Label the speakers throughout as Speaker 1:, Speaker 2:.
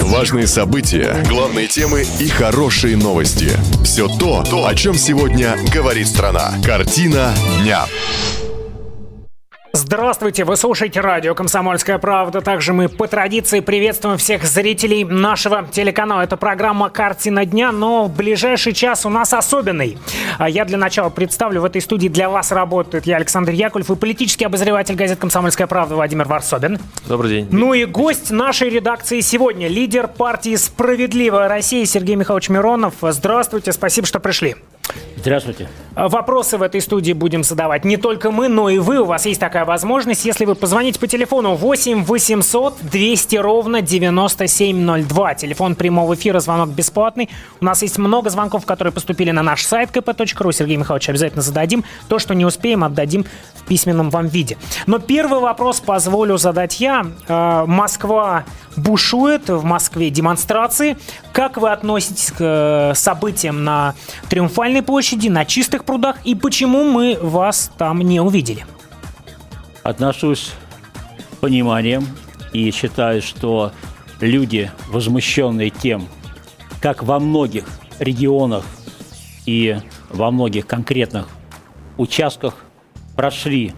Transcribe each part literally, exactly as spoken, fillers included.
Speaker 1: Важные события, главные темы и хорошие новости. Все то, о чем сегодня говорит страна. Картина дня.
Speaker 2: Здравствуйте, вы слушаете радио «Комсомольская правда». Также мы по традиции приветствуем всех зрителей нашего телеканала. Это программа «Картина дня», но в ближайший час у нас особенный. Я для начала представлю, в этой студии для вас работает я, Александр Яковлев, и политический обозреватель газет «Комсомольская правда» Владимир Варсобин.
Speaker 3: Добрый день.
Speaker 2: Ну и гость нашей редакции сегодня, лидер партии «Справедливая Россия» Сергей Михайлович Миронов. Здравствуйте, спасибо, что пришли.
Speaker 4: Здравствуйте.
Speaker 2: Вопросы в этой студии будем задавать не только мы, но и вы. У вас есть такая возможность, если вы позвоните по телефону восемь восемьсот двести ровно девяносто семь ноль два. Телефон прямого эфира, звонок бесплатный. У нас есть много звонков, которые поступили на наш сайт ка пэ точка ру. Сергей Михайлович, обязательно зададим. То, что не успеем, отдадим в письменном вам виде. Но первый вопрос позволю задать я. Москва бушует, в Москве демонстрации. Как вы относитесь к событиям на Триумфальной площади, на Чистых прудах, и почему мы вас там не увидели?
Speaker 4: Отношусь с пониманием и считаю, что люди, возмущенные тем, как во многих регионах и во многих конкретных участках прошли,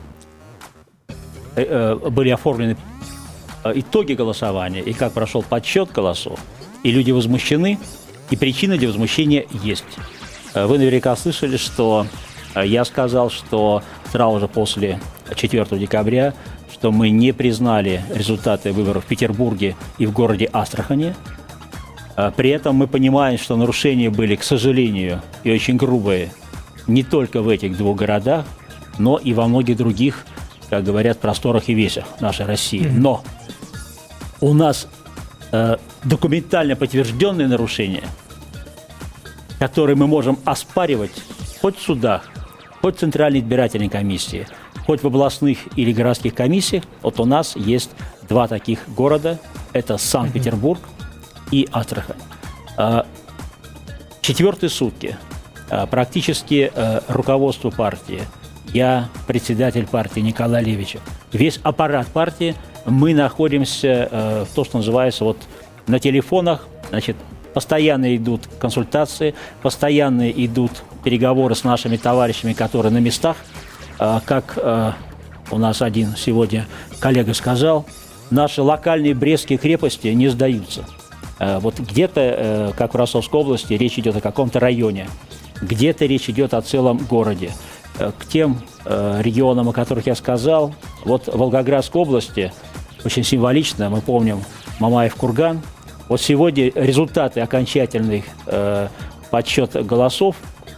Speaker 4: были оформлены итоги голосования и как прошел подсчет голосов, и люди возмущены, и причина для возмущения есть. Вы наверняка слышали, что я сказал, что сразу же после четвёртого декабря, что мы не признали результаты выборов в Петербурге и в городе Астрахани. При этом мы понимаем, что нарушения были, к сожалению, и очень грубые не только в этих двух городах, но и во многих других, как говорят, просторах и весях нашей России. Но у нас э, документально подтвержденные нарушения, которые мы можем оспаривать хоть в судах, хоть в Центральной избирательной комиссии, хоть в областных или городских комиссиях. Вот у нас есть два таких города. Это Санкт-Петербург и Астрахань. Четвертые сутки практически руководство партии, я, председатель партии Николай Левичев, весь аппарат партии, мы находимся в то, что называется, вот на телефонах, значит, постоянно идут консультации, постоянно идут переговоры с нашими товарищами, которые на местах. Как у нас один сегодня коллега сказал, наши локальные брестские крепости не сдаются. Вот где-то, как в Ростовской области, речь идет о каком-то районе, где-то речь идет о целом городе. К тем регионам, о которых я сказал, вот в Волгоградской области, очень символично, мы помним Мамаев-Курган. Вот сегодня результаты окончательных э, подсчета голосов,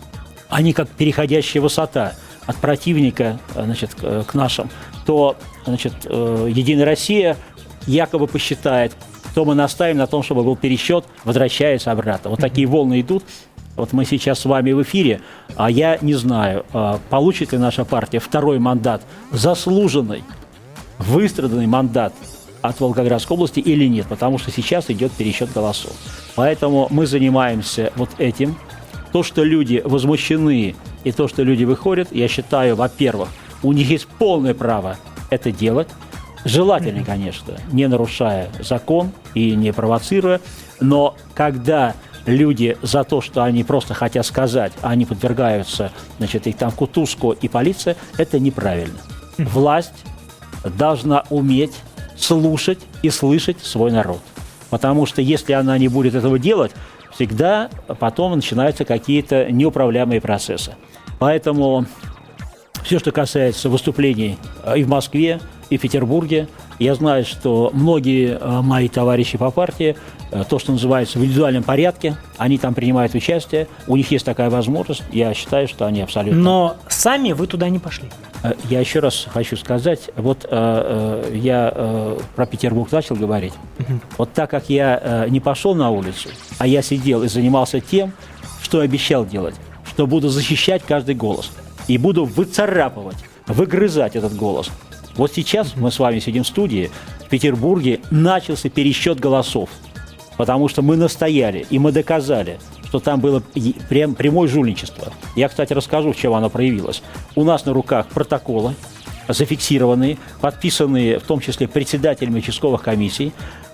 Speaker 4: они как переходящая высота от противника, значит, к, к нашим. То, значит, э, Единая Россия якобы посчитает, то мы настаиваем на том, чтобы был пересчет, возвращается обратно. Вот такие волны идут. Вот мы сейчас с вами в эфире, а я не знаю, э, получит ли наша партия второй мандат, заслуженный, выстраданный мандат от Волгоградской области или нет, потому что сейчас идет пересчет голосов. Поэтому мы занимаемся вот этим. То, что люди возмущены и то, что люди выходят, я считаю, во-первых, у них есть полное право это делать. Желательно, конечно, не нарушая закон и не провоцируя, но когда люди за то, что они просто хотят сказать, а они подвергаются, значит, их там кутузку и полиция, это неправильно. Власть должна уметь слушать и слышать свой народ. Потому что если она не будет этого делать, всегда потом начинаются какие-то неуправляемые процессы. Поэтому все, что касается выступлений и в Москве, и в Петербурге, я знаю, что многие мои товарищи по партии, то, что называется в индивидуальном порядке, они там принимают участие, у них есть такая возможность, я считаю, что они абсолютно...
Speaker 2: Но сами вы туда не пошли.
Speaker 4: Я еще раз хочу сказать, вот э, э, я э, про Петербург начал говорить. Uh-huh. Вот так как я э, не пошел на улицу, а я сидел и занимался тем, что обещал делать, что буду защищать каждый голос и буду выцарапывать, выгрызать этот голос. Вот сейчас uh-huh. мы с вами сидим в студии, в Петербурге начался пересчет голосов, потому что мы настояли и мы доказали, что там было прям прямое жульничество. Я, кстати, расскажу, в чем оно проявилось. У нас на руках протоколы, зафиксированные, подписанные в том числе председателями участковых комиссий,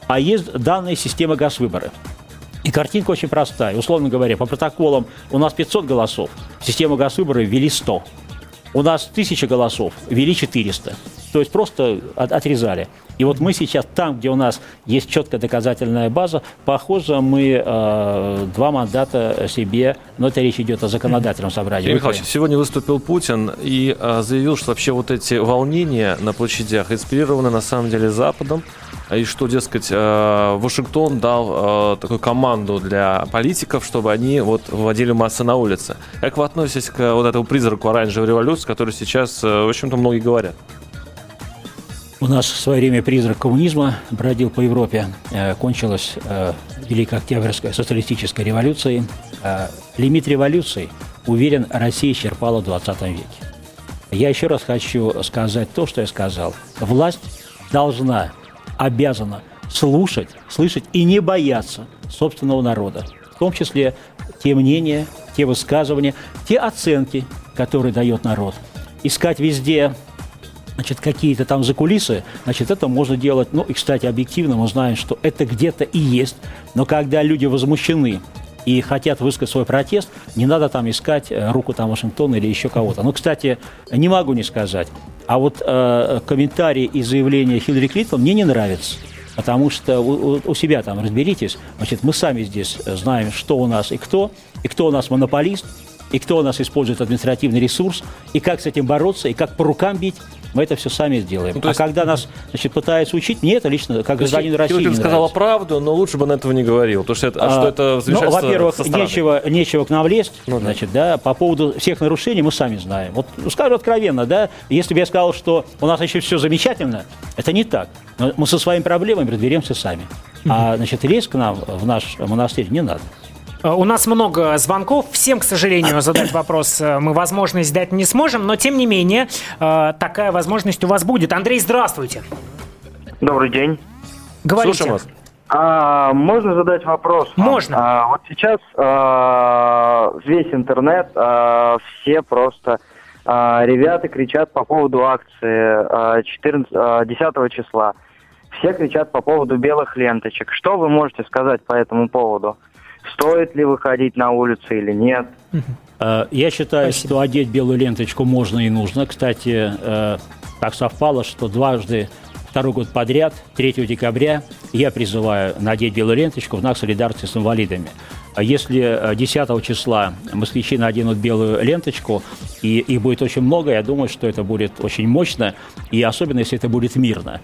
Speaker 4: а есть данные системы Газвыборы. И картинка очень простая. Условно говоря, по протоколам у нас пятьсот голосов, в систему Газвыборы ввели сто. У нас тысяча голосов, ввели четыреста. То есть просто от, отрезали. И вот мы сейчас там, где у нас есть четкая доказательная база, похоже, мы э, два мандата себе, но это речь идет о законодательном собрании.
Speaker 3: Сергей Михайлович, сегодня выступил Путин и э, заявил, что вообще вот эти волнения на площадях инспирированы на самом деле Западом, и что, дескать, э, Вашингтон дал э, такую команду для политиков, чтобы они вот вводили массы на улице. Как вы относитесь к вот этому призраку оранжевой революции, который сейчас, э, в общем-то, многие говорят?
Speaker 4: У нас в свое время призрак коммунизма бродил по Европе. Э, кончилась э, Великая Октябрьская социалистическая революция. Э, лимит революции, уверен, Россия исчерпала в двадцатом веке. Я еще раз хочу сказать то, что я сказал. Власть должна, обязана слушать, слышать и не бояться собственного народа. В том числе те мнения, те высказывания, те оценки, которые дает народ. Искать везде... Значит, какие-то там закулисы, значит, это можно делать, ну, и, кстати, объективно мы знаем, что это где-то и есть, но когда люди возмущены и хотят высказать свой протест, не надо там искать руку там Вашингтона или еще кого-то. Ну, кстати, не могу не сказать, а вот э, комментарии и заявления Хиллари Клинтон мне не нравятся, потому что у, у себя там разберитесь, значит, мы сами здесь знаем, что у нас и кто, и кто у нас монополист, и кто у нас использует административный ресурс, и как с этим бороться, и как по рукам бить, мы это все сами сделаем. Ну, есть... А когда нас, значит, пытаются учить, мне это лично, как гражданин России, не нравится.
Speaker 3: Сказала правду, но лучше бы он этого не говорил, потому что это, а, что это
Speaker 4: замешательство. Ну, во-первых, нечего, нечего к нам лезть, ну, значит, да. Да, по поводу всех нарушений мы сами знаем. Вот скажу откровенно, да, если бы я сказал, что у нас еще все замечательно, это не так. Но мы со своими проблемами разберемся сами. Mm-hmm. А, значит, лезть к нам в наш монастырь не надо.
Speaker 2: У нас много звонков. Всем, к сожалению, задать вопрос мы возможность дать не сможем, но, тем не менее, такая возможность у вас будет. Андрей, здравствуйте.
Speaker 5: Добрый день.
Speaker 2: Говорите.
Speaker 3: Слушаем вас.
Speaker 5: А, можно задать вопрос?
Speaker 2: Можно.
Speaker 5: А, вот сейчас а, весь интернет, а, все просто а, ребята кричат по поводу акции четырнадцатого, десятого числа. Все кричат по поводу белых ленточек. Что вы можете сказать по этому поводу? Стоит ли выходить на улицу или нет?
Speaker 4: Я считаю,
Speaker 2: Спасибо.
Speaker 4: Что одеть белую ленточку можно и нужно. Кстати, так совпало, что дважды, второй год подряд, третьего декабря, я призываю надеть белую ленточку в знак солидарности с инвалидами. Если десятого числа москвичи наденут белую ленточку, и их будет очень много, я думаю, что это будет очень мощно, и особенно, если это будет мирно.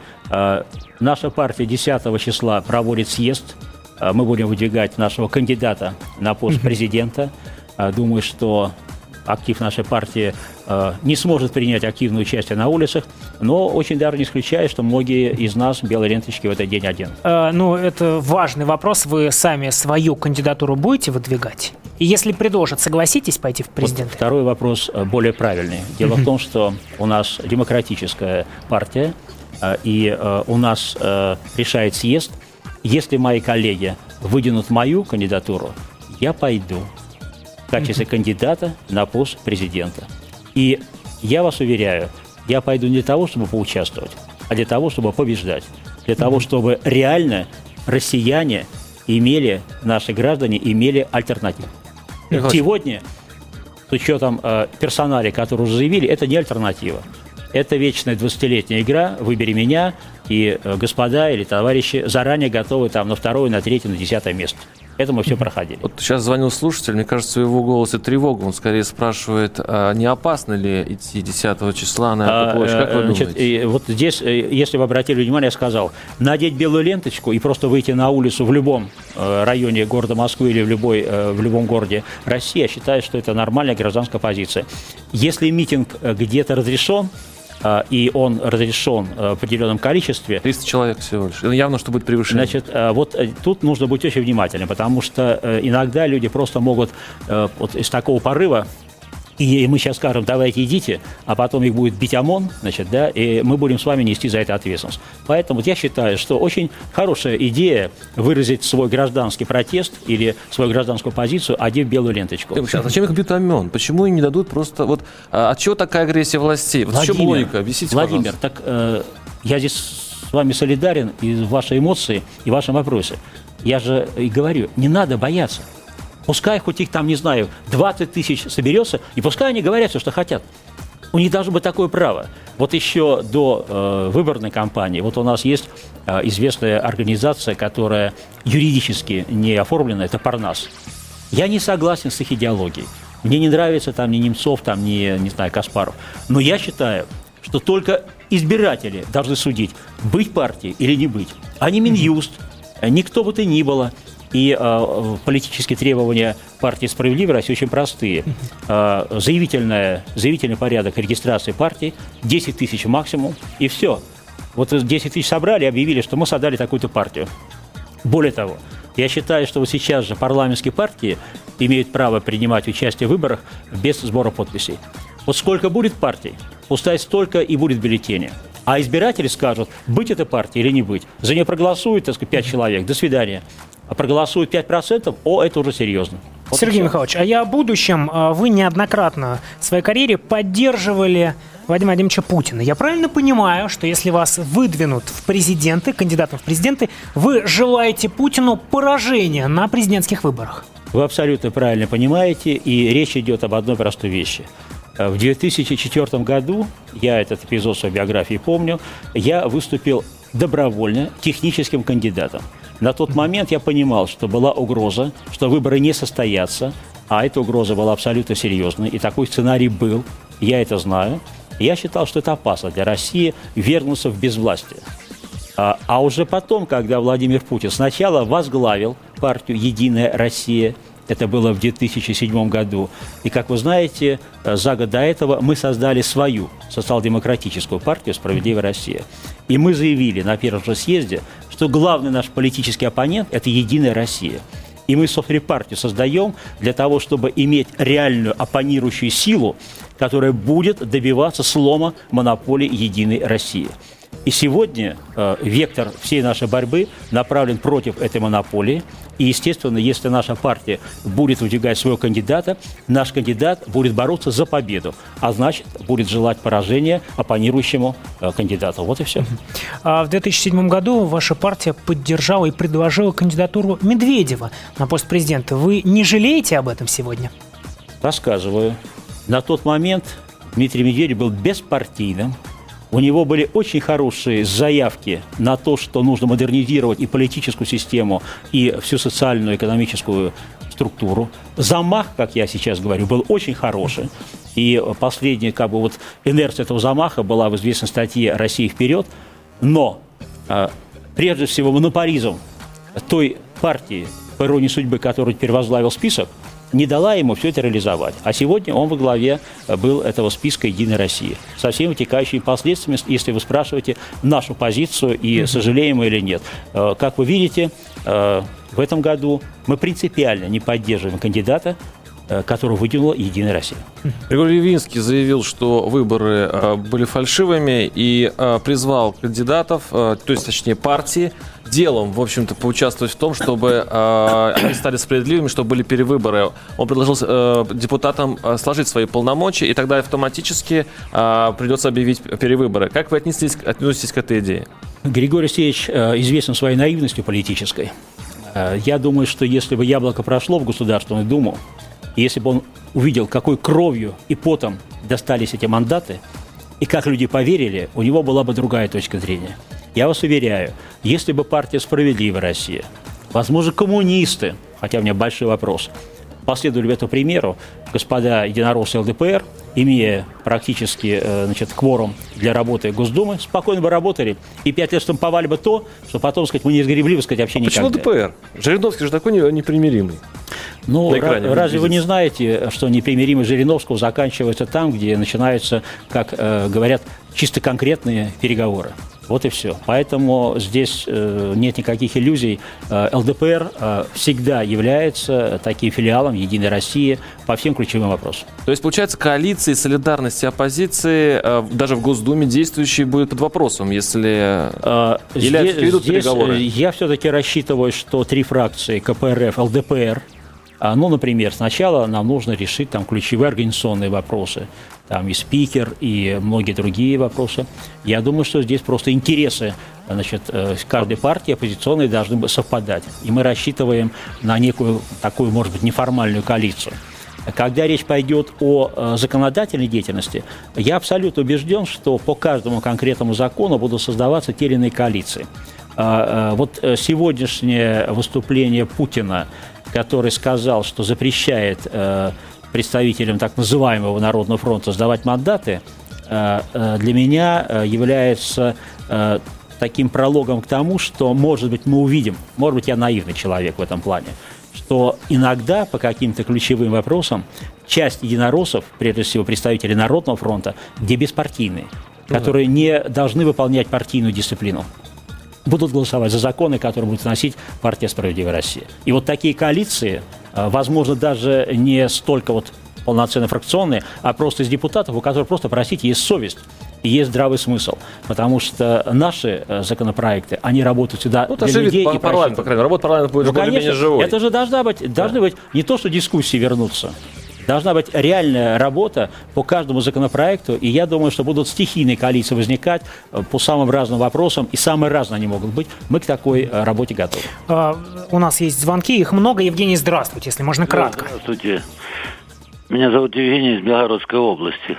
Speaker 4: Наша партия десятого числа проводит съезд. Мы будем выдвигать нашего кандидата на пост президента. Думаю, что актив нашей партии не сможет принять активное участие на улицах, но очень даже не исключаю, что многие из нас белые ленточки в этот день оденут.
Speaker 2: Э, ну, это важный вопрос. Вы сами свою кандидатуру будете выдвигать? И если предложат, согласитесь пойти в президенты?
Speaker 4: Вот второй вопрос более правильный. Дело в том, что у нас демократическая партия, и у нас решает съезд. Если мои коллеги выдвинут мою кандидатуру, я пойду в качестве кандидата на пост президента. И я вас уверяю, я пойду не для того, чтобы поучаствовать, а для того, чтобы побеждать. Для того, чтобы реально россияне имели, наши граждане имели альтернативу. Сегодня, с учетом э, персоналей, которые уже заявили, это не альтернатива. Это вечная двадцатилетняя игра «Выбери меня», и э, господа или товарищи заранее готовы там на второе, на третье, на десятое место. Это мы все проходили.
Speaker 3: Вот сейчас звонил слушатель, мне кажется, в его голосе тревога. Он скорее спрашивает, а не опасно ли идти десятого числа на эту площадь? Как вы
Speaker 4: Значит,
Speaker 3: думаете?
Speaker 4: И вот здесь, если вы обратили внимание, я сказал, надеть белую ленточку и просто выйти на улицу в любом районе города Москвы или в, любой, в любом городе России, я считаю, что это нормальная гражданская позиция. Если митинг где-то разрешен, и он разрешен в определенном количестве.
Speaker 3: триста человек всего лишь. Явно, что будет превышение.
Speaker 4: Значит, вот тут нужно быть очень внимательным, потому что иногда люди просто могут вот из такого порыва, и мы сейчас скажем, давайте идите, а потом их будет бить ОМОН, значит, да, и мы будем с вами нести за это ответственность. Поэтому вот я считаю, что очень хорошая идея выразить свой гражданский протест или свою гражданскую позицию, одев белую ленточку.
Speaker 3: А зачем их бьют ОМОН? Почему им не дадут просто... Вот от чего такая агрессия властей? Вот в чем логика? Объясните,
Speaker 4: Владимир,
Speaker 3: пожалуйста.
Speaker 4: так э, я здесь с вами солидарен и ваши эмоции, и в вашем вопросе. Я же и говорю, не надо бояться. Пускай хоть их там, не знаю, двадцать тысяч соберется, и пускай они говорят все, что хотят. У них должно быть такое право. Вот еще до э, выборной кампании, вот у нас есть э, известная организация, которая юридически не оформлена, это Парнас. Я не согласен с их идеологией. Мне не нравится там ни Немцов, там ни, не знаю, Каспаров. Но я считаю, что только избиратели должны судить, быть партией или не быть. А не Минюст, никто бы то ни было. И э, политические требования партии «Справедливая Россия» очень простые. Э, заявительная, заявительный порядок регистрации партии, десять тысяч максимум, и все. Вот десять тысяч собрали и объявили, что мы создали такую-то партию. Более того, я считаю, что вот сейчас же парламентские партии имеют право принимать участие в выборах без сбора подписей. Вот сколько будет партий, пускай столько и будет бюллетеней. А избиратели скажут, быть этой партией или не быть. За нее проголосует, так сказать, пять человек, до свидания. А проголосуют пять процентов, о, это уже серьезно. Вот
Speaker 2: Сергей Михайлович, а я о будущем. Вы неоднократно в своей карьере поддерживали Владимира Владимировича Путина. Я правильно понимаю, что если вас выдвинут в президенты, кандидатом в президенты, вы желаете Путину поражения на президентских выборах?
Speaker 4: Вы абсолютно правильно понимаете, и речь идет об одной простой вещи. В две тысячи четвёртом году, я этот эпизод в своей биографии помню, я выступил добровольно техническим кандидатом. На тот момент я понимал, что была угроза, что выборы не состоятся, а эта угроза была абсолютно серьезной, и такой сценарий был, я это знаю. Я считал, что это опасно для России вернуться в безвластие. А, а уже потом, когда Владимир Путин сначала возглавил партию «Единая Россия», это было в две тысячи седьмом году. И, как вы знаете, за год до этого мы создали свою социал-демократическую партию «Справедливая Россия». И мы заявили на первом же съезде, что главный наш политический оппонент – это «Единая Россия». И мы, собственно, партию создаем для того, чтобы иметь реальную оппонирующую силу, которая будет добиваться слома монополии «Единой России». И сегодня э, вектор всей нашей борьбы направлен против этой монополии. И, естественно, если наша партия будет выдвигать своего кандидата, наш кандидат будет бороться за победу, а значит, будет желать поражения оппонирующему э, кандидату. Вот и все.
Speaker 2: А в две тысячи седьмом году ваша партия поддержала и предложила кандидатуру Медведева на пост президента. Вы не жалеете об этом сегодня?
Speaker 4: Рассказываю. На тот момент Дмитрий Медведев был беспартийным. У него были очень хорошие заявки на то, что нужно модернизировать и политическую систему, и всю социальную, экономическую структуру. Замах, как я сейчас говорю, был очень хороший. И последняя как бы, вот, инерция этого замаха была в известной статье «Россия вперед». Но, э, прежде всего, монополизм той партии, по иронии судьбы, которую теперь возглавил список, не дала ему все это реализовать. А сегодня он во главе был этого списка «Единой России». Со всеми вытекающими последствиями, если вы спрашиваете нашу позицию и сожалеем мы или нет. Как вы видите, в этом году мы принципиально не поддерживаем кандидата, которого выдвинула «Единая Россия».
Speaker 3: Григорий Явинский заявил, что выборы э, были фальшивыми и э, призвал кандидатов, э, то есть, точнее, партии, делом, в общем-то, поучаствовать в том, чтобы э, они стали справедливыми, чтобы были перевыборы. Он предложил э, депутатам э, сложить свои полномочия, и тогда автоматически э, придется объявить перевыборы. Как вы отнеслись, относитесь к этой идее?
Speaker 4: Григорий Алексеевич э, известен своей наивностью политической. Э, я думаю, что если бы яблоко прошло в Государственную Думу, если бы он увидел, какой кровью и потом достались эти мандаты, и как люди поверили, у него была бы другая точка зрения. Я вас уверяю, если бы партия «Справедливая Россия», возможно, коммунисты, хотя у меня большой вопрос, последовали бы этому примеру, господа единороссы ЛДПР, имея практически значит, кворум для работы Госдумы, спокойно бы работали, и пять лет штамповали бы то, что потом, сказать, мы не сгребли бы, сказать, вообще никогда.
Speaker 3: Почему ЛДПР? Жириновский же такой непримиримый.
Speaker 4: Ну, ра- разве вы не знаете, что непримиримость Жириновского заканчивается там, где начинаются, как э, говорят, чисто конкретные переговоры? Вот и все. Поэтому здесь э, нет никаких иллюзий. Э, ЛДПР э, всегда является таким филиалом «Единой России» по всем ключевым вопросам.
Speaker 3: То есть, получается, коалиции, солидарности оппозиции, э, даже в Госдуме действующие, будут под вопросом, если
Speaker 4: э,
Speaker 3: или
Speaker 4: здесь,
Speaker 3: ведут
Speaker 4: здесь
Speaker 3: переговоры?
Speaker 4: Я все-таки рассчитываю, что три фракции КПРФ, ЛДПР Ну, например, сначала нам нужно решить там ключевые организационные вопросы. Там и спикер, и многие другие вопросы. Я думаю, что здесь просто интересы, значит, каждой партии оппозиционной должны совпадать. И мы рассчитываем на некую такую, может быть, неформальную коалицию. Когда речь пойдет о законодательной деятельности, я абсолютно убежден, что по каждому конкретному закону будут создаваться те или иные коалиции. Вот сегодняшнее выступление Путина, который сказал, что запрещает э, представителям так называемого Народного фронта сдавать мандаты, э, э, для меня э, является э, таким прологом к тому, что, может быть, мы увидим, может быть, я наивный человек в этом плане, что иногда по каким-то ключевым вопросам часть единороссов, прежде всего представители Народного фронта, где беспартийные, ну, которые не должны выполнять партийную дисциплину, будут голосовать за законы, которые будет вносить партия «Справедливая Россия». И вот такие коалиции, возможно, даже не столько вот полноценно фракционные, а просто из депутатов, у которых просто, простите, есть совесть и есть здравый смысл. Потому что наши законопроекты, они работают сюда
Speaker 3: ну,
Speaker 4: для людей.
Speaker 3: Вид, и парламент, по крайней мере, работа парламента будет
Speaker 4: ну,
Speaker 3: более-менее живой.
Speaker 4: Это же должна быть, должны да. быть не то, что дискуссии вернутся. Должна быть реальная работа по каждому законопроекту, и я думаю, что будут стихийные коалиции возникать по самым разным вопросам, и самые разные они могут быть. Мы к такой работе готовы.
Speaker 2: А, у нас есть звонки, их много. Евгений, здравствуйте, если можно кратко.
Speaker 6: Здравствуйте. Меня зовут Евгений из Белгородской области.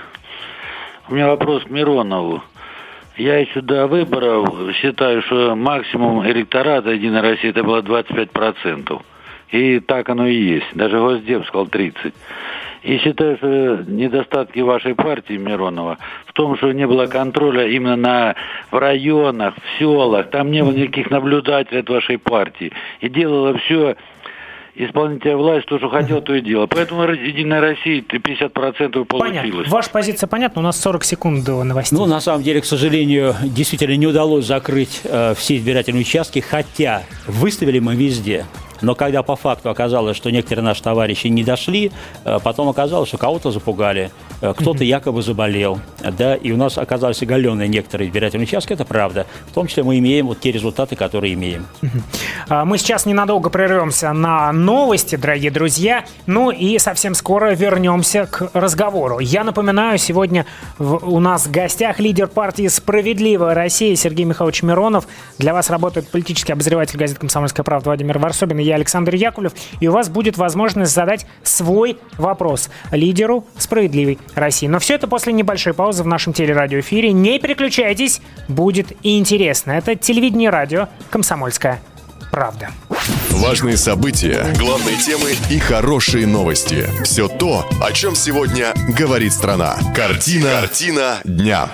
Speaker 6: У меня вопрос к Миронову. Я еще до выборов считаю, что максимум электората «Единой России» это было двадцать пять процентов. И так оно и есть. Даже Госдеп сказал тридцать процентов. И считаю, что недостатки вашей партии, Миронова, в том, что не было контроля именно на, в районах, в селах. Там не было никаких наблюдателей от вашей партии. И делала все исполнительная власть, то, что хотела, то и делала. Поэтому «Единая Россия» пятьдесят процентов получилось.
Speaker 2: Понятно. Ваша позиция понятна. У нас сорок секунд до новостей.
Speaker 4: Ну, на самом деле, к сожалению, действительно не удалось закрыть э, все избирательные участки, хотя выставили мы везде. Но когда по факту оказалось, что некоторые наши товарищи не дошли, потом оказалось, что кого-то запугали, кто-то якобы заболел, да, и у нас оказались оголенные некоторые избирательные участки, это правда. В том числе мы имеем вот те результаты, которые имеем.
Speaker 2: Мы сейчас ненадолго прервемся на новости, дорогие друзья, ну и совсем скоро вернемся к разговору. Я напоминаю, сегодня в, у нас в гостях лидер партии «Справедливая Россия» Сергей Михайлович Миронов. Для вас работает политический обозреватель газеты «Комсомольская правда» Владимир Варсобин. Я Александр Яковлев, и у вас будет возможность задать свой вопрос лидеру «Справедливой России». Но все это после небольшой паузы в нашем телерадиоэфире. Не переключайтесь, будет интересно. Это телевидение и радио «Комсомольская правда».
Speaker 1: Важные события, главные темы и хорошие новости. Все то, о чем сегодня говорит страна. Картина, Картина дня.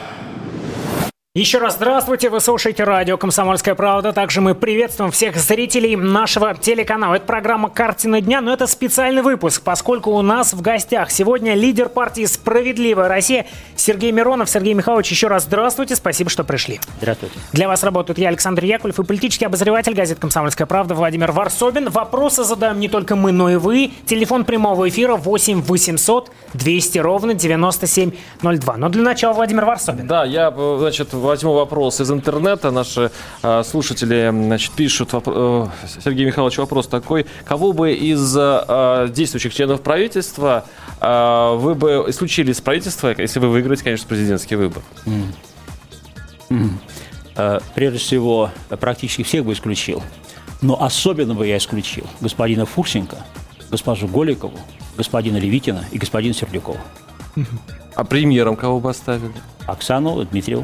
Speaker 2: Еще раз здравствуйте, вы слушаете радио «Комсомольская правда». Также мы приветствуем всех зрителей нашего телеканала. Это программа «Картина дня», но это специальный выпуск, поскольку у нас в гостях сегодня лидер партии «Справедливая Россия» Сергей Миронов. Сергей Михайлович, еще раз здравствуйте, спасибо, что пришли.
Speaker 4: Здравствуйте.
Speaker 2: Для вас работают я, Александр Яковлев, и политический обозреватель газеты «Комсомольская правда» Владимир Варсобин. Вопросы задаем не только мы, но и вы. Телефон прямого эфира восемь восемьсот двести ровно девяносто семь ноль два. Но для начала Владимир Варсобин.
Speaker 3: Да, я, значит, возьму вопрос из интернета. Наши э, слушатели, значит, пишут. Воп- э, Сергей Михайлович, вопрос такой. Кого бы из э, действующих членов правительства э, вы бы исключили из правительства, если вы выиграете, конечно, президентский выбор?
Speaker 4: Mm. Mm. Uh, прежде всего, практически всех бы исключил. Но особенно бы я исключил господина Фурсенко, госпожу Голикову, господина Левитина и господина Сердюкова.
Speaker 3: А премьером кого бы оставили?
Speaker 4: Оксану Дмитриеву.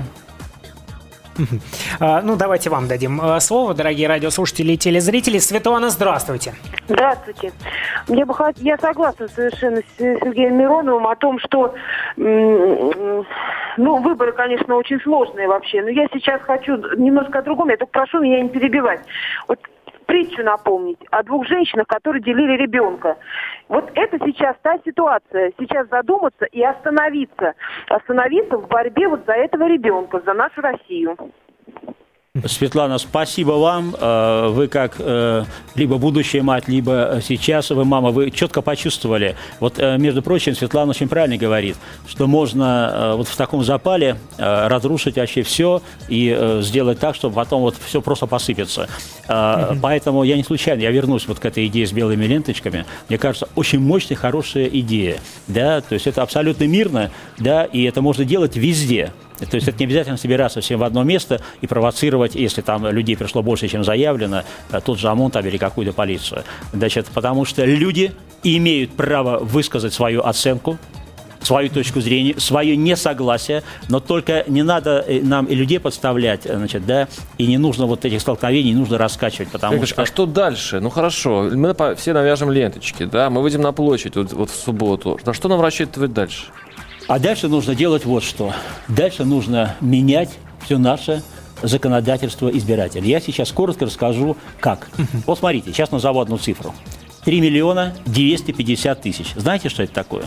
Speaker 2: А, ну, давайте вам дадим слово, дорогие радиослушатели и телезрители. Светлана, здравствуйте.
Speaker 7: Здравствуйте. Мне бы хот... Я согласна совершенно с Сергеем Мироновым о том, что ну, выборы, конечно, очень сложные вообще. Но я сейчас хочу немножко о другом. Я только прошу меня не перебивать. Вот притчу напомнить о двух женщинах, которые делили ребенка. Вот это сейчас та ситуация. Сейчас задуматься и остановиться. Остановиться в борьбе вот за этого ребенка, за нашу Россию.
Speaker 4: Светлана, спасибо вам. Вы как либо будущая мать, либо сейчас вы мама, вы четко почувствовали. Вот, между прочим, Светлана очень правильно говорит, что можно вот в таком запале разрушить вообще все и сделать так, чтобы потом вот все просто посыпется. Mm-hmm. Поэтому я не случайно, я вернусь вот к этой идее с белыми ленточками. Мне кажется, очень мощная, хорошая идея. Да? То есть это абсолютно мирно, да, и это можно делать везде. То есть это не обязательно собираться всем в одно место и провоцировать, если там людей пришло больше, чем заявлено, тот же ОМОН там, или какую-то полицию. Значит, потому что люди имеют право высказать свою оценку, свою точку зрения, свое несогласие, но только не надо нам и людей подставлять, значит, да, и не нужно вот этих столкновений, не нужно раскачивать, потому
Speaker 3: Игорь,
Speaker 4: что...
Speaker 3: А что дальше? Ну хорошо, мы все навяжем ленточки, да, мы выйдем на площадь вот, вот в субботу. На что нам рассчитывать дальше?
Speaker 4: А дальше нужно делать вот что. Дальше нужно менять все наше законодательство избирателей. Я сейчас коротко расскажу, как. Вот смотрите, сейчас назову одну цифру. три миллиона двести пятьдесят тысяч. Знаете, что это такое?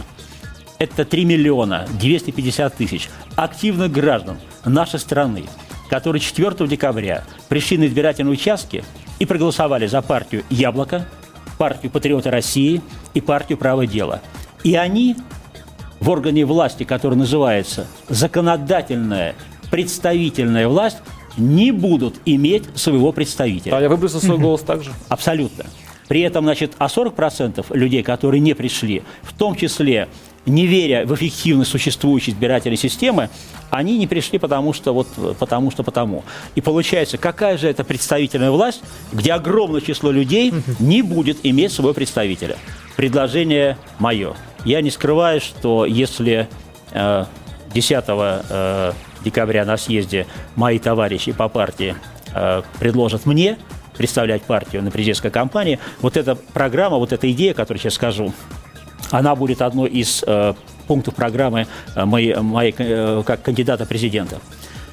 Speaker 4: Это три миллиона двести пятьдесят тысяч активных граждан нашей страны, которые четвёртого декабря пришли на избирательные участки и проголосовали за партию «Яблоко», партию «Патриоты России» и партию «Правое дело». И они в органе власти, который называется законодательная представительная власть, не будут иметь своего представителя.
Speaker 3: А я выбросил свой голос также?
Speaker 4: Абсолютно. При этом, значит, а сорок процентов людей, которые не пришли, в том числе не веря в эффективность существующей избирательной системы, они не пришли потому что вот потому что потому. И получается, какая же это представительная власть, где огромное число людей не будет иметь своего представителя? Предложение мое. Я не скрываю, что если э, десятого э, декабря на съезде мои товарищи по партии э, предложат мне представлять партию на президентской кампании, вот эта программа, вот эта идея, которую я сейчас скажу, она будет одной из э, пунктов программы э, моей, моей э, как кандидата президента.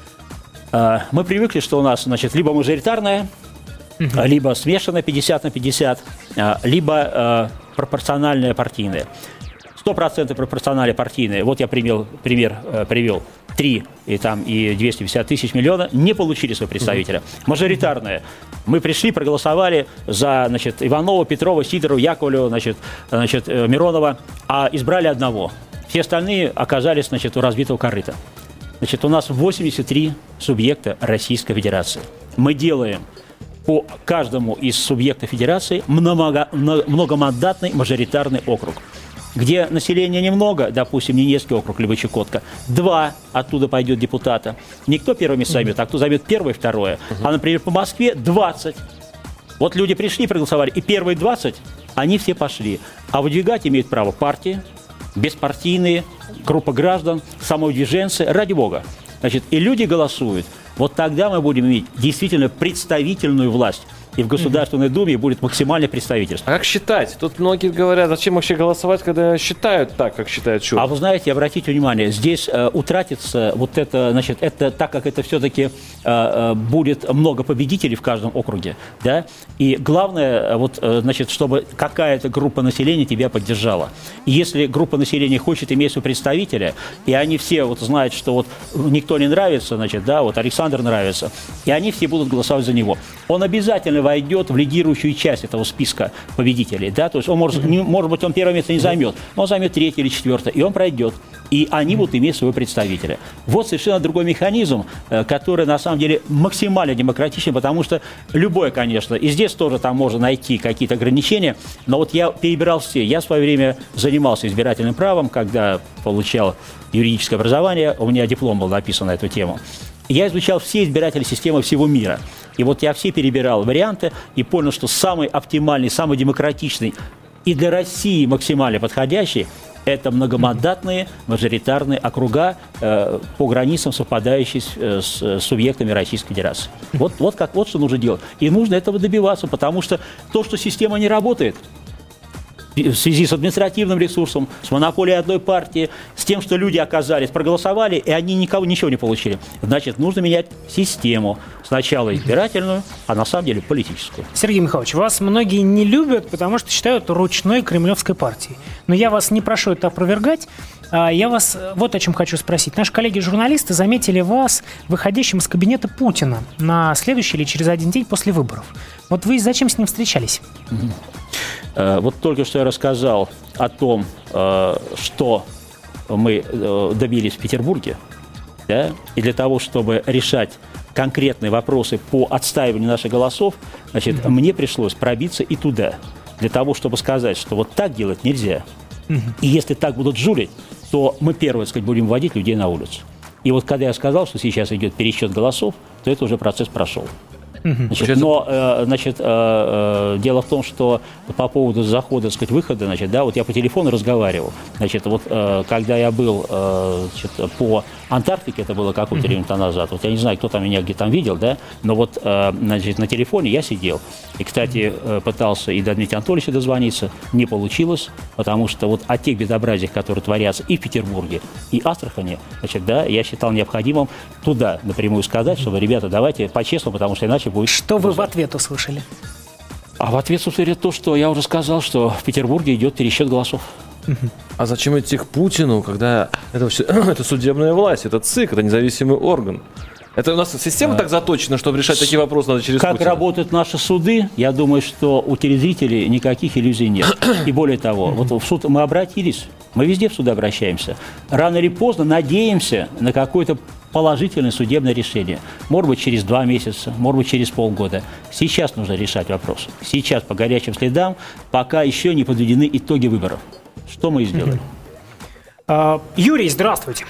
Speaker 4: Э, мы привыкли, что у нас, значит, либо мажоритарная, uh-huh. либо смешанная пятьдесят на пятьдесят, э, либо э, пропорциональная партийная. сто процентов пропорциональная партийная. Вот я пример, пример э, привел. три и, там, и двести пятьдесят тысяч миллиона не получили своего представителя. Uh-huh. Мажоритарная. Мы пришли, проголосовали за, значит, Иванова, Петрова, Сидорова, Яковлева, значит, значит, Миронова, а избрали одного. Все остальные оказались, значит, у разбитого корыта. Значит, у нас восемьдесят три субъекта Российской Федерации. Мы делаем по каждому из субъектов Федерации много, многомандатный мажоритарный округ, где населения немного, допустим, Ненецкий округ, либо Чукотка, два оттуда пойдет депутата. Никто первое место займет, а кто займет первое и второе. Uh-huh. А, например, по Москве двадцать. Вот люди пришли, проголосовали, и первые двадцать, они все пошли. А выдвигать имеют право партии, беспартийные, группа граждан, самоудвиженцы, ради бога. Значит, и люди голосуют. Вот тогда мы будем иметь действительно представительную власть. И в Государственной Думе будет максимальное представительство.
Speaker 3: А как считать? Тут многие говорят, зачем вообще голосовать, когда считают так, как считают Чурин.
Speaker 4: А вы знаете, обратите внимание, здесь э, утратится вот это, значит, это так как это все-таки э, э, будет много победителей в каждом округе, да, и главное, вот, э, значит, чтобы какая-то группа населения тебя поддержала. И если группа населения хочет иметь своего представителя, и они все вот знают, что вот никто не нравится, значит, да, вот Александр нравится, и они все будут голосовать за него, он обязательно войдет в лидирующую часть этого списка победителей, да, то есть он может, не, может быть, он первое место не займет, но он займет третье или четвертое, и он пройдет, и они будут иметь своего представителя. Вот совершенно другой механизм, который на самом деле максимально демократичен, потому что любой, конечно, и здесь тоже там можно найти какие-то ограничения, но вот я перебирал все, я в свое время занимался избирательным правом, когда получал юридическое образование, у меня диплом был написан на эту тему. Я изучал все избирательные системы всего мира. И вот я все перебирал варианты и понял, что самый оптимальный, самый демократичный и для России максимально подходящий – это многомандатные мажоритарные округа э, по границам, совпадающие с, э, с субъектами Российской Федерации. Вот, вот, как, вот что нужно делать. И нужно этого добиваться, потому что то, что система не работает, в связи с административным ресурсом, с монополией одной партии, с тем, что люди оказались, проголосовали, и они никого, ничего не получили. Значит, нужно менять систему. Сначала избирательную, а на самом деле политическую.
Speaker 2: Сергей Михайлович, вас многие не любят, потому что считают ручной кремлевской партией. Но я вас не прошу это опровергать. Я вас вот о чем хочу спросить. Наши коллеги-журналисты заметили вас выходящим из кабинета Путина на следующий или через один день после выборов. Вот вы зачем с ним встречались?
Speaker 4: Вот только что я рассказал о том, что мы добились в Петербурге, да? И для того, чтобы решать конкретные вопросы по отстаиванию наших голосов, значит, mm-hmm. мне пришлось пробиться и туда, для того, чтобы сказать, что вот так делать нельзя. Mm-hmm. И если так будут жулить, то мы первые, так сказать, будем вводить людей на улицу. И вот когда я сказал, что сейчас идет пересчет голосов, то это уже процесс прошел. Значит, но, э, значит, э, э, дело в том, что по поводу захода, так сказать, выхода, значит, да, вот я по телефону разговаривал, значит, вот э, когда я был э, значит, по Антарктике, это было какое-то время назад, вот я не знаю, кто там меня где там видел, да, но вот, э, значит, на телефоне я сидел, и, кстати, э, пытался и до Дмитрия Анатольевича дозвониться, не получилось, потому что вот о тех безобразиях, которые творятся и в Петербурге, и Астрахани, значит, да, я считал необходимым туда напрямую сказать, чтобы, ребята, давайте по-честному, потому что иначе будет...
Speaker 2: Что вы в ответ услышали?
Speaker 4: А в ответ услышали то, что я уже сказал, что в Петербурге идет пересчет голосов.
Speaker 3: А зачем идти к Путину, когда это, все, это судебная власть, это ЦИК, это независимый орган? Это у нас система а, так заточена, чтобы решать такие вопросы надо через
Speaker 4: как
Speaker 3: Путина?
Speaker 4: Как работают наши суды, я думаю, что у телезрителей никаких иллюзий нет. И более того, вот в суд мы обратились, мы везде в суд обращаемся. Рано или поздно надеемся на какое-то положительное судебное решение. Может быть, через два месяца, может быть, через полгода. Сейчас нужно решать вопрос. Сейчас по горячим следам, пока еще не подведены итоги выборов. Что мы и сделали.
Speaker 2: А, Юрий, здравствуйте.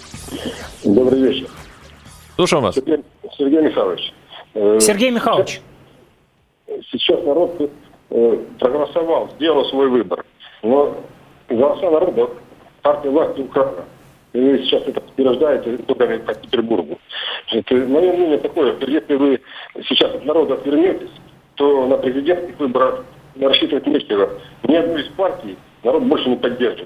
Speaker 8: Добрый вечер.
Speaker 3: Слушаем вас.
Speaker 8: Сергей, Сергей Михайлович.
Speaker 2: Сергей Михайлович.
Speaker 8: Сейчас, сейчас народ э, проголосовал, сделал свой выбор. Но голоса народа партия власти украла. И вы сейчас это подтверждаете итогами по Петербургу. Это, мое мнение такое, что если вы сейчас от народа отвернетесь, то на президентских выборах рассчитывать нечего. Ни одну из партий народ больше не поддержит.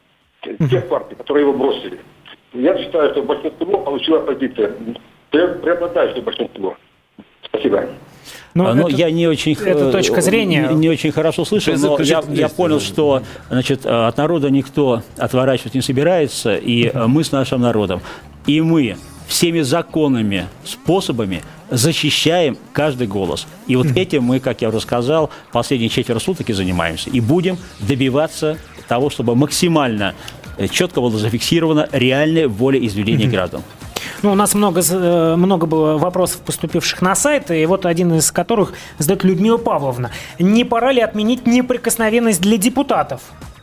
Speaker 8: Тех партий, которые его бросили. Я считаю, что большинство получило оппозиция. Преобладающее большинство. Спасибо.
Speaker 4: Ну, но это, я не очень,
Speaker 2: это точка зрения.
Speaker 4: Не, не очень хорошо слышал, но я, я понял, что значит, от народа никто отворачивать не собирается, и мы с нашим народом, и мы всеми законными способами защищаем каждый голос. И вот этим мы, как я уже сказал, последние четверо суток и занимаемся. И будем добиваться того, чтобы максимально четко было зафиксирована реальная воля изъявления граждан.
Speaker 2: Ну, у нас много, много было вопросов, поступивших на сайт, и вот один из которых задает Людмила Павловна. Не пора ли отменить неприкосновенность для депутатов?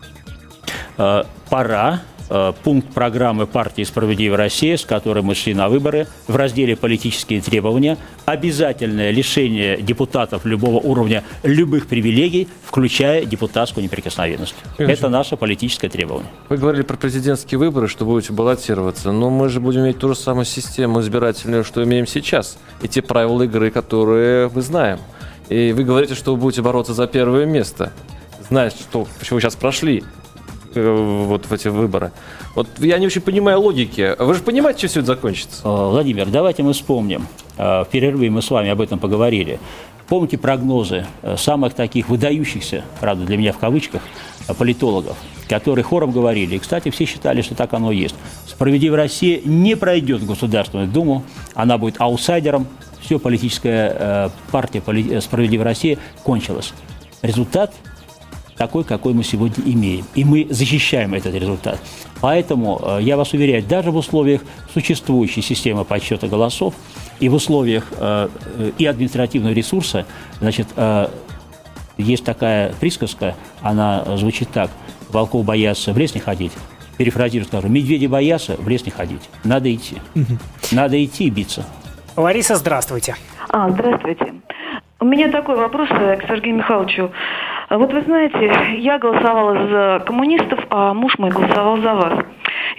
Speaker 4: Пора. Пункт программы партии «Справедливая Россия», с которой мы шли на выборы, в разделе «Политические требования» обязательное лишение депутатов любого уровня любых привилегий, включая депутатскую неприкосновенность. Конечно. Это наше политическое требование.
Speaker 3: Вы говорили про президентские выборы, что будете баллотироваться, но мы же будем иметь ту же самую систему избирательную, что имеем сейчас, и те правила игры, которые мы знаем. И вы говорите, что вы будете бороться за первое место, зная, что, почему вы сейчас прошли вот в эти выборы. Вот я не очень понимаю логики. Вы же понимаете, чем все это закончится?
Speaker 4: Владимир, давайте мы вспомним. В перерыве мы с вами об этом поговорили. Помните прогнозы самых таких выдающихся, правда, для меня в кавычках, политологов, которые хором говорили, и, кстати, все считали, что так оно и есть. «Справедливая Россия» не пройдет в Государственную Думу, она будет аутсайдером, все, политическая партия «Справедливая Россия» кончилась. Результат такой, какой мы сегодня имеем. И мы защищаем этот результат. Поэтому, я вас уверяю, даже в условиях существующей системы подсчета голосов и в условиях э, и административного ресурса, значит, э, есть такая присказка, она звучит так: волков боятся в лес не ходить. Перефразирую, скажу, медведи боятся в лес не ходить. Надо идти. Угу. Надо идти и биться.
Speaker 2: Лариса, здравствуйте.
Speaker 9: А, здравствуйте. У меня такой вопрос к Сергею Михайловичу. Вот вы знаете, я голосовала за коммунистов, а муж мой голосовал за вас.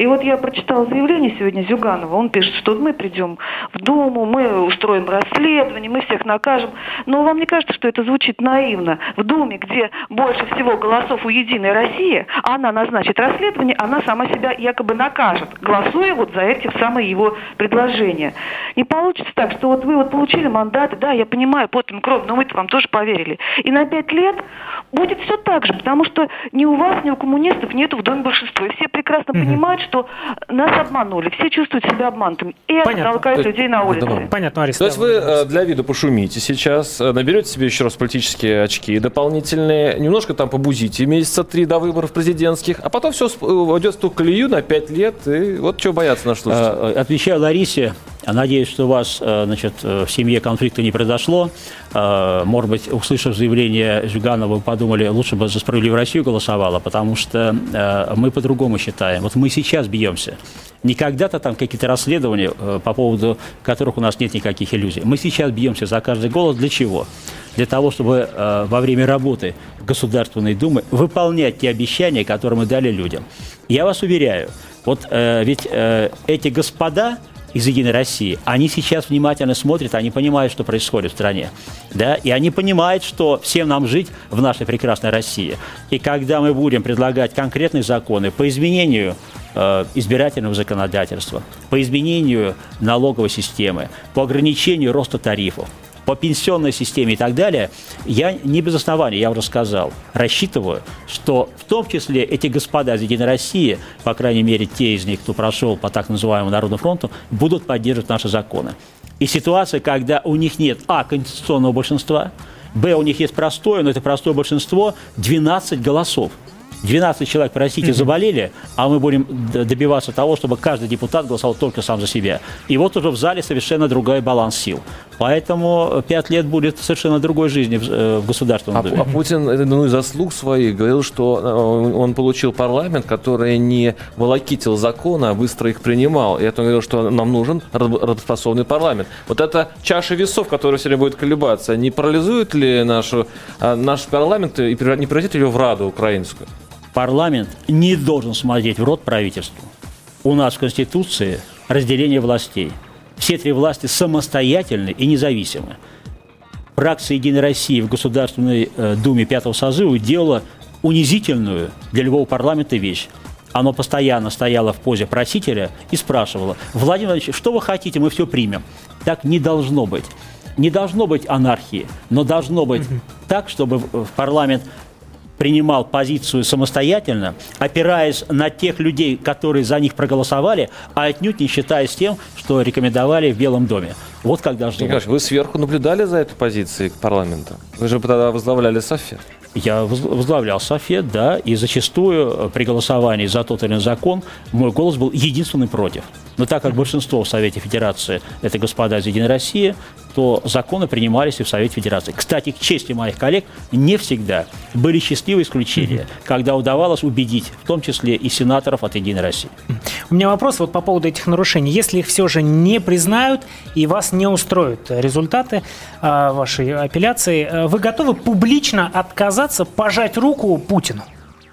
Speaker 9: И вот я прочитала заявление сегодня Зюганова. Он пишет, что мы придем в Думу, мы устроим расследование, мы всех накажем. Но вам не кажется, что это звучит наивно? В Думе, где больше всего голосов у «Единой России», она назначит расследование, она сама себя якобы накажет, голосуя вот за эти самые его предложения. Не получится так, что вот вы вот получили мандаты, да, я понимаю, потом кровь, но мы-то вам тоже поверили. И на пять лет будет все так же, потому что ни у вас, ни у коммунистов нету в Доме большинства. И все прекрасно угу. понимают, что нас обманули, все чувствуют себя обманутыми. И это
Speaker 2: Понятно.
Speaker 9: толкает
Speaker 3: есть,
Speaker 9: людей на улице.
Speaker 3: Да,
Speaker 2: Понятно, Арис.
Speaker 3: То есть вы для вида пошумите сейчас, наберете себе еще раз политические очки дополнительные, немножко там побузите месяца три до выборов президентских, а потом все уйдет в ту колею на пять лет, и вот чего бояться наш слушатель.
Speaker 4: Отвечаю Ларисе, надеюсь, что у вас, значит, в семье конфликта не произошло. Может быть, услышав заявление Зюганова, вы подумали, лучше бы за «Справедливую Россию» голосовала, потому что мы по-другому считаем. Вот мы сейчас бьемся. Не когда-то там какие-то расследования, по поводу которых у нас нет никаких иллюзий. Мы сейчас бьемся за каждый голос. Для чего? Для того, чтобы во время работы Государственной Думы выполнять те обещания, которые мы дали людям. Я вас уверяю, вот ведь эти господа из «Единой России», они сейчас внимательно смотрят, они понимают, что происходит в стране. Да? И они понимают, что всем нам жить в нашей прекрасной России. И когда мы будем предлагать конкретные законы по изменению э, избирательного законодательства, по изменению налоговой системы, по ограничению роста тарифов, по пенсионной системе и так далее, я не без оснований, я уже сказал, рассчитываю, что в том числе эти господа из «Единой России», по крайней мере, те из них, кто прошел по так называемому Народному фронту, будут поддерживать наши законы. И ситуация, когда у них нет, а, конституционного большинства, б, у них есть простое, но это простое большинство, двенадцать голосов. двенадцать человек, простите, заболели, а мы будем добиваться того, чтобы каждый депутат голосовал только сам за себя. И вот уже в зале совершенно другой баланс сил. Поэтому пять лет будет совершенно другой жизни в, в Государственном Думе.
Speaker 3: А, а Путин, ну, из заслуг своих говорил, что он получил парламент, который не волокитил законы, а быстро их принимал. И это он говорил, что нам нужен работоспособный парламент. Вот эта чаша весов, которая сегодня будет колебаться, не парализует ли нашу, наш парламент и не превратит ее в Раду украинскую?
Speaker 4: Парламент не должен смотреть в рот правительству. У нас в Конституции разделение властей. Все три власти самостоятельны и независимы. Фракция «Единой России» в Государственной Думе пятого созыва делала унизительную для любого парламента вещь. Оно постоянно стояло в позе просителя и спрашивало: Владимир Владимирович, что вы хотите, мы все примем. Так не должно быть. Не должно быть анархии, но должно быть mm-hmm. так, чтобы в парламент принимал позицию самостоятельно, опираясь на тех людей, которые за них проголосовали, а отнюдь не считаясь тем, что рекомендовали в Белом доме. Вот как должно быть.
Speaker 3: Вы сверху наблюдали за этой позицией парламента? Вы же тогда возглавляли Совет.
Speaker 4: Я возглавлял Совет, да, и зачастую при голосовании за тот или иной закон мой голос был единственным против. Но так как большинство в Совете Федерации – это господа из «Единой России», то законы принимались и в Совете Федерации. Кстати, к чести моих коллег, не всегда были счастливые исключения, когда удавалось убедить, в том числе и сенаторов от «Единой России».
Speaker 2: У меня вопрос вот по поводу этих нарушений. Если их все же не признают и вас не устроят результаты э, вашей апелляции, э, вы готовы публично отказаться пожать руку Путину?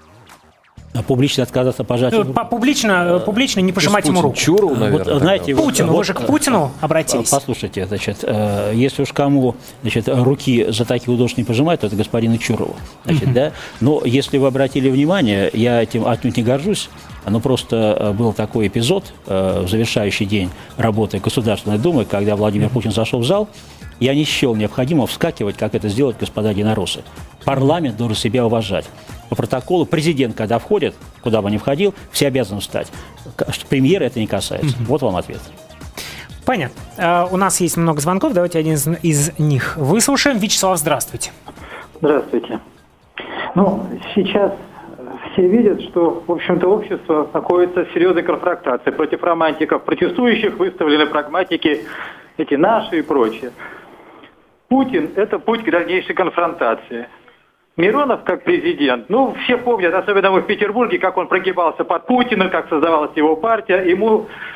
Speaker 4: Публично отказаться пожать руку?
Speaker 2: Публично, публично не пожимать ему руку.
Speaker 3: Чуру, наверное,
Speaker 4: вот, знаете,
Speaker 2: Путину,
Speaker 4: вот,
Speaker 2: вы же к Путину обратились.
Speaker 4: Послушайте, значит, если уж кому, значит, руки за такие удобства не пожимают, то это господину Чурову. Значит, uh-huh. да? Но если вы обратили внимание, я этим отнюдь не горжусь, но просто был такой эпизод в завершающий день работы Государственной Думы, когда Владимир Путин зашел в зал, я не счел необходимо вскакивать, как это сделают господа единороссы. Парламент должен себя уважать. По протоколу президент, когда входит, куда бы ни входил, все обязаны встать. Премьера это не касается. Mm-hmm. Вот вам ответ.
Speaker 2: Понятно. А, у нас есть много звонков. Давайте один из, из них выслушаем. Вячеслав, здравствуйте.
Speaker 10: Здравствуйте. Ну, сейчас все видят, что, в общем-то, общество находится в серьезной конфронтации. Против романтиков, протестующих выставлены прагматики, эти наши и прочее. Путин – это путь к дальнейшей конфронтации. Миронов как президент, ну, все помнят, особенно мы в Петербурге, как он прогибался под Путина, как создавалась его партия. Ему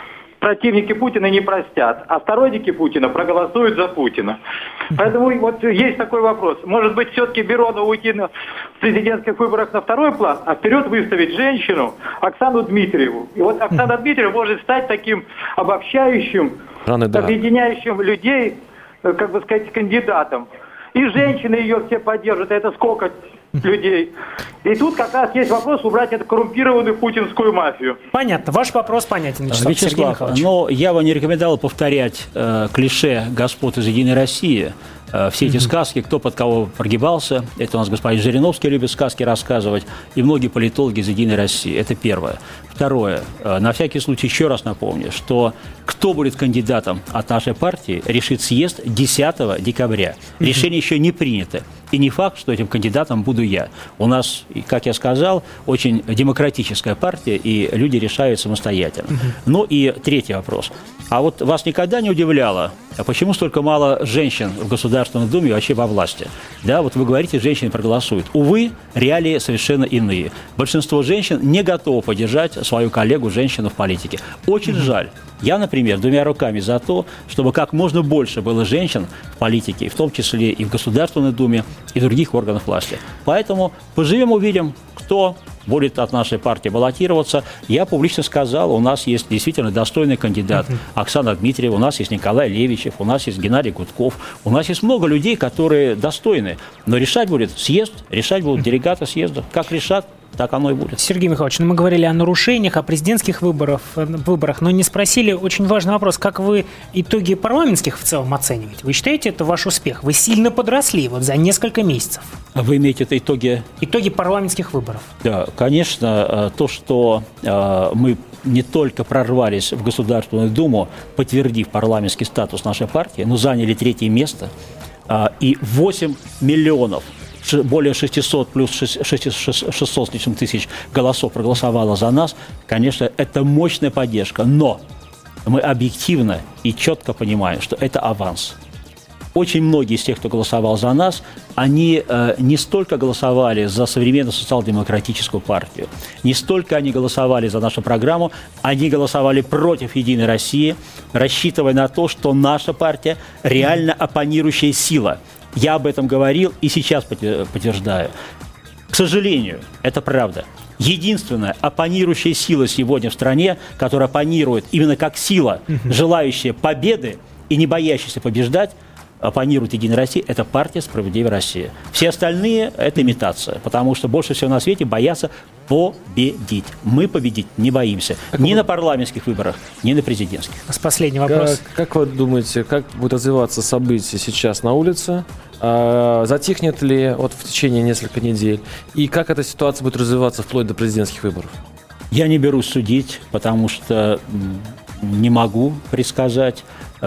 Speaker 10: противники Путина не простят, а сторонники Путина проголосуют за Путина. Поэтому вот есть такой вопрос. Может быть, все-таки Миронову уйти на президентских выборах на второй план, а вперед выставить женщину Оксану Дмитриеву. И вот Оксана Дмитриева может стать таким обобщающим,
Speaker 3: Раны, да.
Speaker 10: объединяющим людей, как бы сказать, кандидатом. И женщины ее все поддержат. Это сколько людей. И тут как раз есть вопрос убрать эту коррумпированную путинскую мафию.
Speaker 2: Понятно. Ваш вопрос понятен, Вячеслав.
Speaker 4: Вячеслав, но я бы не рекомендовал повторять э, клише господ из «Единой России». Э, все эти mm-hmm. сказки, кто под кого прогибался. Это у нас господин Жириновский любит сказки рассказывать. И многие политологи из «Единой России». Это первое. Второе. Э, на всякий случай еще раз напомню, что кто будет кандидатом от нашей партии, решит съезд десятого декабря. Mm-hmm. Решение еще не принято. И не факт, что этим кандидатом буду я. У нас, как я сказал, очень демократическая партия, и люди решают самостоятельно. Uh-huh. Ну и третий вопрос. А вот вас никогда не удивляло, а почему столько мало женщин в Государственной Думе и вообще во власти? Да, вот вы говорите, женщины проголосуют. Увы, реалии совершенно иные. Большинство женщин не готово поддержать свою коллегу-женщину в политике. Очень uh-huh. жаль. Я, например, двумя руками за то, чтобы как можно больше было женщин в политике, в том числе и в Государственной Думе, и в других органах власти. Поэтому поживем, увидим, кто будет от нашей партии баллотироваться. Я публично сказал, у нас есть действительно достойный кандидат Оксана Дмитриева, у нас есть Николай Левичев, у нас есть Геннадий Гудков, у нас есть много людей, которые достойны. Но решать будет съезд, решать будут делегаты съезда. Как решат, так оно и будет.
Speaker 2: Сергей Михайлович, ну мы говорили о нарушениях, о президентских выборах, выборах, но не спросили очень важный вопрос. Как вы итоги парламентских в целом оцениваете? Вы считаете это ваш успех? Вы сильно подросли вот за несколько месяцев.
Speaker 4: А вы имеете это итоги?
Speaker 2: Итоги парламентских выборов.
Speaker 4: Да, конечно, то, что мы не только прорвались в Государственную Думу, подтвердив парламентский статус нашей партии, но заняли третье место, и восемь миллионов более шестисот плюс шестьсот с лишним тысяч голосов проголосовало за нас, конечно, это мощная поддержка. Но мы объективно и четко понимаем, что это аванс. Очень многие из тех, кто голосовал за нас, они э, не столько голосовали за современную социал-демократическую партию, не столько они голосовали за нашу программу, они голосовали против «Единой России», рассчитывая на то, что наша партия реально оппонирующая сила. Я об этом говорил и сейчас подтверждаю. К сожалению, это правда. Единственная оппонирующая сила сегодня в стране, которая оппонирует именно как сила, желающая победы и не боящаяся побеждать, оппонирует «Единой России», это партия «Справедливая Россия». Все остальные – это имитация, потому что больше всего на свете боятся победить. Мы победить не боимся. Как ни вы... на парламентских выборах, ни на президентских.
Speaker 2: С последний вопрос.
Speaker 3: Как, как вы думаете, как будут развиваться события сейчас на улице? А, затихнет ли вот в течение нескольких недель? И как эта ситуация будет развиваться вплоть до президентских выборов?
Speaker 4: Я не берусь судить, потому что не могу предсказать,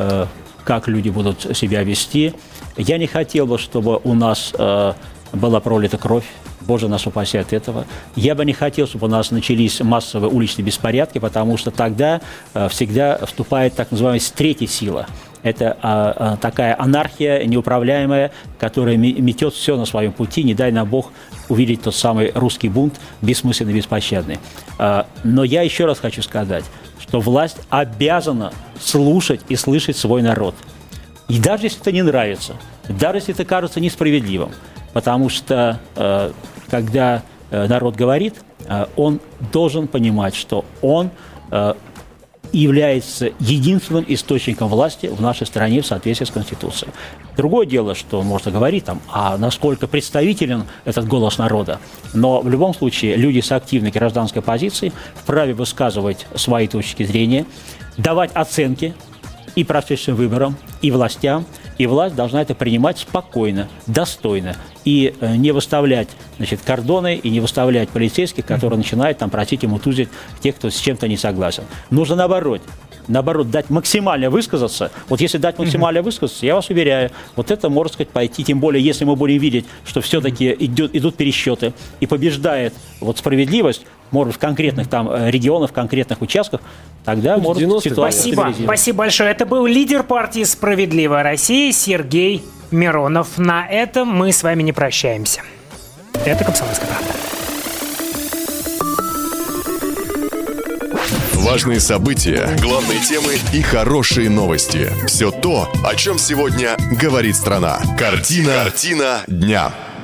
Speaker 4: как люди будут себя вести. Я не хотел бы, чтобы у нас э, была пролита кровь. Боже нас упаси от этого. Я бы не хотел, чтобы у нас начались массовые уличные беспорядки, потому что тогда э, всегда вступает так называемая третья сила. Это э, э, такая анархия неуправляемая, которая метет все на своем пути. Не дай нам Бог увидеть тот самый русский бунт, бессмысленный, беспощадный. Э, но я еще раз хочу сказать, что власть обязана слушать и слышать свой народ. И даже если это не нравится, даже если это кажется несправедливым, потому что э, когда э, народ говорит, э, он должен понимать, что он э, является единственным источником власти в нашей стране в соответствии с Конституцией. Другое дело, что можно говорить, там, а насколько представителен этот голос народа. Но в любом случае люди с активной гражданской позицией вправе высказывать свои точки зрения, давать оценки и прошедшим выборам, и властям. И власть должна это принимать спокойно, достойно. И э, не выставлять, значит, кордоны, и не выставлять полицейских, которые mm-hmm. начинают там просить и мутузить тех, кто с чем-то не согласен. Нужно наоборот. Наоборот, дать максимально высказаться. Вот если дать максимально mm-hmm. высказаться, я вас уверяю, вот это, можно сказать, пойти. Тем более, если мы будем видеть, что все-таки mm-hmm. идет, идут пересчеты и побеждает вот справедливость, может быть, в конкретных там регионах, в конкретных участках, тогда может ситуация
Speaker 2: Спасибо. Спасибо большое. Это был лидер партии «Справедливая Россия» Сергей Миронов. На этом мы с вами не прощаемся. Это «Комсомольская правда».
Speaker 1: Важные события, главные темы и хорошие новости. Все то, о чем сегодня говорит страна. Картина, Картина дня.